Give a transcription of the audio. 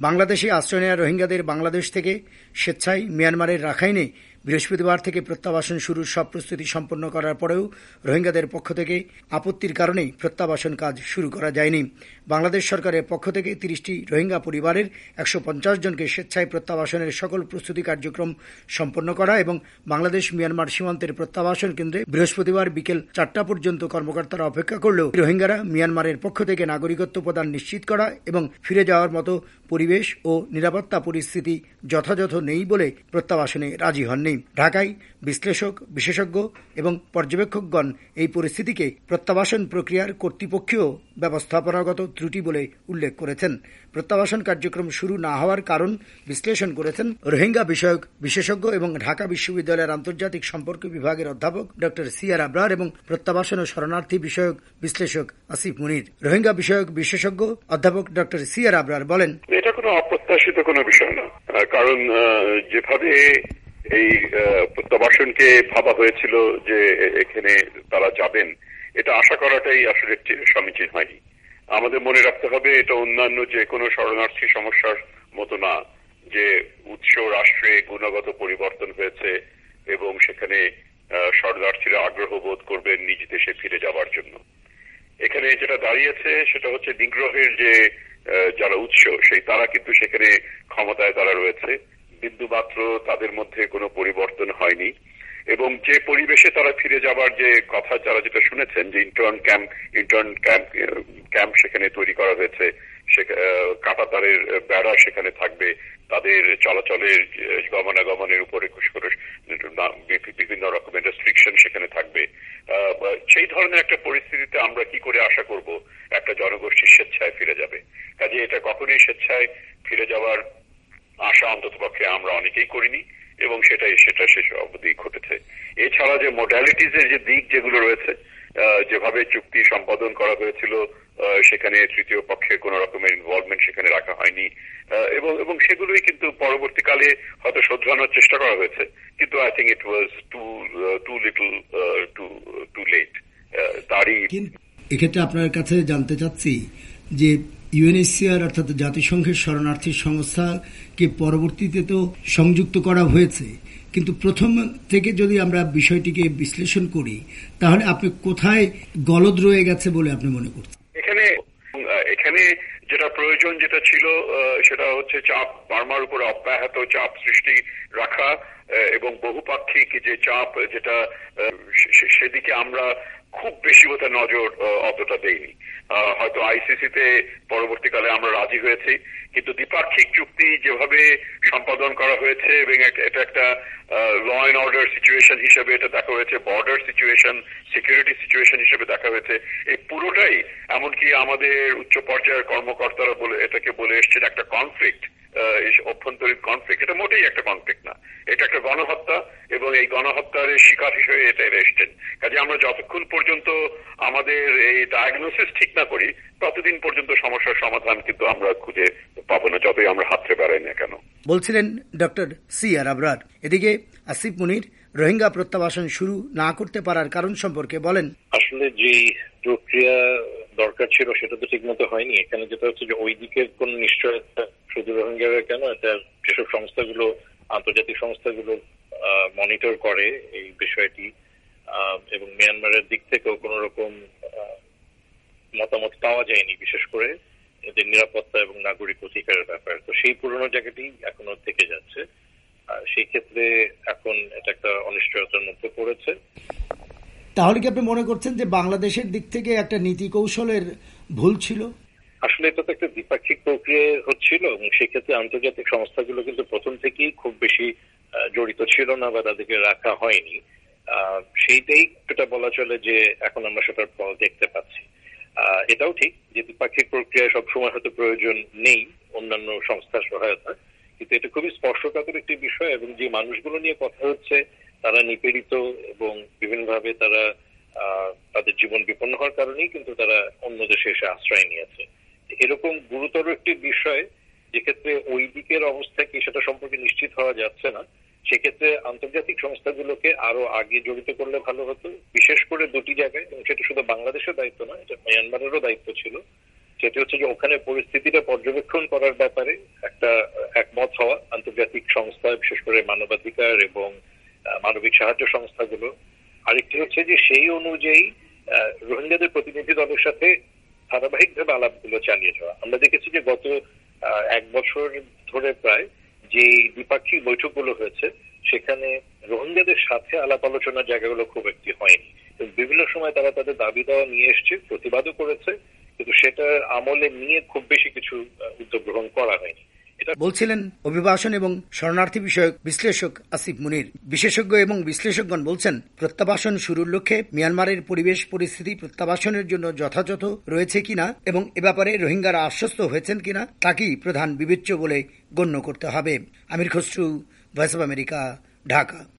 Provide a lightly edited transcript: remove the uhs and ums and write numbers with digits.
বাংলাদেশে আশ্রয় নেওয়া রোহিঙ্গাদের বাংলাদেশ থেকে স্বেচ্ছায় মিয়ানমারের রাখাইনে বৃহস্পতিবার থেকে প্রত্যাবাসন শুরুর সব প্রস্তুতি সম্পন্ন করার পরেও রোহিঙ্গাদের পক্ষ থেকে আপত্তির কারণেই প্রত্যাবাসন কাজ শুরু করা যায়নি। বাংলাদেশ সরকারের পক্ষ থেকে ৩০টি রোহিঙ্গা পরিবারের ১৫০ জনকে স্বেচ্ছায় প্রত্যাবাসনের সকল প্রস্তুতি কার্যক্রম সম্পন্ন করা এবং বাংলাদেশ মিয়ানমার সীমান্তের প্রত্যাবাসন কেন্দ্রে বৃহস্পতিবার বিকেল ৪টা পর্যন্ত কর্মকর্তারা অপেক্ষা করলেও রোহিঙ্গারা মিয়ানমারের পক্ষ থেকে নাগরিকত্ব প্রদান নিশ্চিত করা এবং ফিরে যাওয়ার মতো পরিবেশ ও নিরাপত্তা পরিস্থিতি যথাযথ নেই বলে প্রত্যাবাসনে রাজি হননি। ঢাকায় বিশ্লেষক, বিশেষজ্ঞ এবং পর্যবেক্ষকগণ এই পরিস্থিতিকে প্রত্যাবাসন প্রক্রিয়ার কর্তৃপক্ষীয় ব্যবস্থাপনাগত ত্রুটি বলে উল্লেখ করেছেন। প্রত্যাবাসন কার্যক্রম শুরু না হওয়ার কারণ বিশ্লেষণ করেছেন রোহিঙ্গা বিষয়ক বিশেষজ্ঞ এবং ঢাকা বিশ্ববিদ্যালয়ের আন্তর্জাতিক সম্পর্ক বিভাগের অধ্যাপক ডক্টর সিআর আবরার এবং প্রত্যাবাসন ও শরণার্থী বিষয়ক বিশ্লেষক আসিফ মুনির। রোহিঙ্গা বিষয়ক বিশেষজ্ঞ অধ্যাপক ডক্টর সিআর আবরার বলেন, এটা কোনো অপ্রত্যাশিত কোনো বিষয় না, কারণ যেভাবে এই প্রত্যাবাসনকে ভাবা হয়েছিল যে এখানে তারা যাবেন, এটা আশা করাটাই আসলে সমীচীন হয়নি। আমাদের মনে রাখতে হবে এটা অন্যান্য যে কোনো শরণার্থী সমস্যার মতো না, যে উৎস রাষ্ট্রে গুণগত পরিবর্তন হয়েছে এবং সেখানে শরণার্থীরা আগ্রহ বোধ করবেন নিজ দেশে ফিরে যাওয়ার জন্য। এখানে যেটা দাঁড়িয়েছে সেটা হচ্ছে নিগ্রহের যে যারা উৎস সেই তারা কিন্তু সেখানে ক্ষমতায় তারা রয়েছে, বিন্দুমাত্র তাদের মধ্যে কোনো পরিবর্তন হয়নি এবং যে পরিবেশে তারা ফিরে যাবার যে কথা যারা যেটা শুনেছেন যে ইন্টার্ন ক্যাম্প সেখানে তৈরি করা হয়েছে, কাঁটাতারের বেড়া সেখানে থাকবে, তাদের চলাচলের গমনাগমনের উপরে বিভিন্ন রকমের রেস্ট্রিকশন সেখানে থাকবে। সেই ধরনের একটা পরিস্থিতিতে আমরা কি করে আশা করব একটা জনগোষ্ঠী স্বেচ্ছায় ফিরে যাবে? কাজে এটা কখনোই স্বেচ্ছায় ফিরে যাওয়ার আশা অন্ততপক্ষে আমরা অনেকেই করিনি এবং সেটা শেষ অবধি ঘটেছে। এছাড়া যে মোডালিটিস এর যে দিক যেগুলো রয়েছে, যেভাবে চুক্তি সম্পাদন করা হয়েছিল সেখানে তৃতীয় পক্ষের কোন রকমের ইনভলভমেন্ট সেখানে রাখা হয়নি এবং সেগুলোই কিন্তু পরবর্তীকালে হয়তো শোধরানোর চেষ্টা করা হয়েছে, কিন্তু I think it was too little too late. তারই এক্ষেত্রে আপনার কাছে জানতে চাচ্ছি যে ইউএনএইচসিআর অর্থাৎ জাতিসংঘের শরণার্থী সংস্থাকে পরবর্তীতে তো সংযুক্ত করা হয়েছে, কিন্তু প্রথম থেকে যদি আমরা বিষয়টিকে বিশ্লেষণ করি তাহলে আপনি কোথায় গলদ রয়ে গেছে বলে আপনি মনে করছেন? এখানে যেটা প্রয়োজন যেটা ছিল সেটা হচ্ছে চাপ, বার্মার উপর অব্যাহত চাপ সৃষ্টি রাখা এবং বহুপাক্ষিক যে চাপ যেটা সেদিকে আমরা খুব বেশি ওটা নজর অতটা দেইনি। হয়তো আইসিসিতে পরবর্তীকালে আমরা রাজি হয়েছি, কিন্তু দ্বিপাক্ষিক চুক্তি যেভাবে সম্পাদন করা হয়েছে এবং এটা একটা ল অ্যান্ড অর্ডার সিচুয়েশন হিসেবে এটা দেখা হয়েছে, বর্ডার সিচুয়েশন, সিকিউরিটি সিচুয়েশন হিসেবে দেখা হয়েছে, এই পুরোটাই এমনকি আমাদের উচ্চ পর্যায়ের কর্মকর্তারা এটাকে বলে এসছেন একটা কনফ্লিক্ট, অভ্যন্তরীণ কনফ্লিক্ট। এটা মোটেই একটা কনফ্লিক্ট না, এটা একটা গণহত্যা এবং এই গণহত্যার শিকার হিসেবে এটা এসছেন। কাজে আমরা যতক্ষণ পর্যন্ত আমাদের এই ডায়াগনোসিস ঠিক না করি ততদিন পর্যন্ত সমস্যার সমাধান কিন্তু আমরা খুঁজে পাবো না, যতই আমরা হাতড়ে বেড়াই না কেন, বলছিলেন ডক্টর সিআর আবরার। এদিকে আসিফ মুনির রোহিঙ্গা প্রত্যাবাসন শুরু না করতে পারার কারণ সম্পর্কে বলেন, আসলে যে প্রক্রিয়া দরকার ছিল সেটা তো ঠিক মতো হয়নি। এখানে যেটা হচ্ছে যে ওই দিকের কোন নিশ্চয়তা শুধু রোহিঙ্গারা কেন, এটা যেসব সংস্থাগুলো আন্তর্জাতিক সংস্থাগুলো মনিটর করে এই বিষয়টি এবং মিয়ানমারের দিক থেকেও কোন রকম মতামত পাওয়া যায়নি, বিশেষ করে এদের নিরাপত্তা এবং নাগরিক অধিকারের ব্যাপারে। তো সেই পুরনো জায়গাটি এখনো থেকে যাচ্ছে। সেই ক্ষেত্রে এখন এটা একটা অনিশ্চয়তার মধ্যে পড়েছে। তাহলে কি আপনি মনে করছেন যে বাংলাদেশের দিক থেকে একটা নীতি কৌশলের ভুল ছিল? আসলে এটা তো একটা দ্বিপাক্ষিক প্রক্রিয়া হচ্ছিল এবং সেক্ষেত্রে আন্তর্জাতিক সংস্থাগুলো কিন্তু প্রথম থেকেই খুব বেশি জড়িত ছিল না বা তাদেরকে রাখা হয়নি। সেইটাই যেটা বলা চলে যে এখন আমরা সেটার ফল দেখতে পাচ্ছি। এটাও ঠিক যে দ্বিপাক্ষিক প্রক্রিয়ায় সবসময় হয়তো প্রয়োজন নেই অন্যান্য সংস্থার সহায়তা, কিন্তু এটা খুবই স্পর্শকাতর একটি বিষয় এবং যে মানুষগুলো নিয়ে কথা হচ্ছে তারা নিপীড়িত এবং বিভিন্নভাবে তারা তাদের জীবন বিপন্ন হওয়ার কারণেই কিন্তু তারা অন্য দেশে এসে আশ্রয় নিয়েছে। এরকম গুরুতর একটি বিষয় যেক্ষেত্রে ওই দিকের অবস্থা কি সেটা সম্পর্কে নিশ্চিত হওয়া যাচ্ছে না, সেক্ষেত্রে আন্তর্জাতিক সংস্থাগুলোকে আরো আগে জড়িত করলে ভালো হতো, বিশেষ করে দুটি জায়গায়। এবং সেটা শুধু বাংলাদেশের দায়িত্ব না, এটা মিয়ানমারেরও দায়িত্ব ছিল সেটি হচ্ছে যে ওখানে পরিস্থিতিটা পর্যবেক্ষণ করার ব্যাপারে একটা একমত হওয়া আন্তর্জাতিক সংস্থা, বিশেষ করে মানবাধিকার এবং মানবিক সাহায্য সংস্থাগুলো। আরেকটি হচ্ছে যে সেই অনুযায়ী রোহিঙ্গাদের প্রতিনিধি দলের সাথে ধারাবাহিকভাবে আলাপগুলো চালিয়ে যাওয়া। আমরা দেখেছি যে গত 1 বছর ধরে প্রায় যে দ্বিপাক্ষিক বৈঠকগুলো হয়েছে সেখানে রোহিঙ্গাদের সাথে আলাপ আলোচনার জায়গাগুলো খুব একটি হয়নি। বিভিন্ন সময় তারা তাদের দাবি দেওয়া নিয়ে এসছে, প্রতিবাদও করেছে, কিন্তু সেটার আমলে নিয়ে খুব বেশি কিছু উদ্যোগ গ্রহণ করা হয়নি। বলছিলেন অভিবাসন এবং শরণার্থী বিষয়ক বিশ্লেষক আসিফ মুনির। বিশেষজ্ঞ এবং বিশ্লেষকগণ বলছেন, প্রত্যাবাসন শুরুর লক্ষ্যে মিয়ানমারের পরিবেশ পরিস্থিতি প্রত্যাবাসনের জন্য যথাযথ রয়েছে কিনা এবং এ ব্যাপারে রোহিঙ্গারা আশ্বস্ত হয়েছেন কিনা তাকেই প্রধান বিবেচ্য বলে গণ্য করতে হবে। Amir Khasru, voice of America, Dhaka.